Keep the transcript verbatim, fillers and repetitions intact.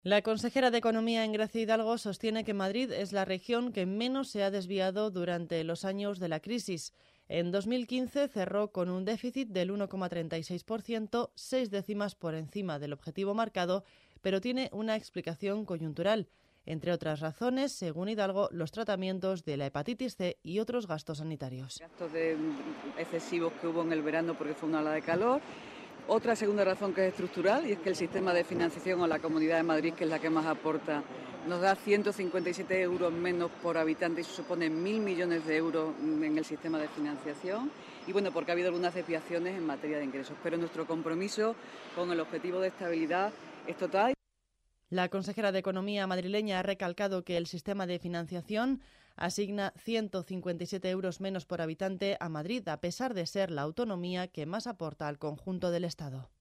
La consejera de Economía en Gracia Hidalgo sostiene que Madrid es la región que menos se ha desviado durante los años de la crisis. En dos mil quince cerró con un déficit del uno coma treinta y seis por ciento, seis décimas por encima del objetivo marcado, pero tiene una explicación coyuntural. Entre otras razones, según Hidalgo, los tratamientos de la hepatitis C y otros gastos sanitarios. Gastos de, excesivos que hubo en el verano porque fue una ola de calor. Otra segunda razón que es estructural, y es que el sistema de financiación o la Comunidad de Madrid, que es la que más aporta, nos da ciento cincuenta y siete euros menos por habitante y eso supone mil millones de euros en el sistema de financiación. Y bueno, porque ha habido algunas desviaciones en materia de ingresos, pero nuestro compromiso con el objetivo de estabilidad es total. La consejera de Economía madrileña ha recalcado que el sistema de financiación asigna ciento cincuenta y siete euros menos por habitante a Madrid, a pesar de ser la autonomía que más aporta al conjunto del Estado.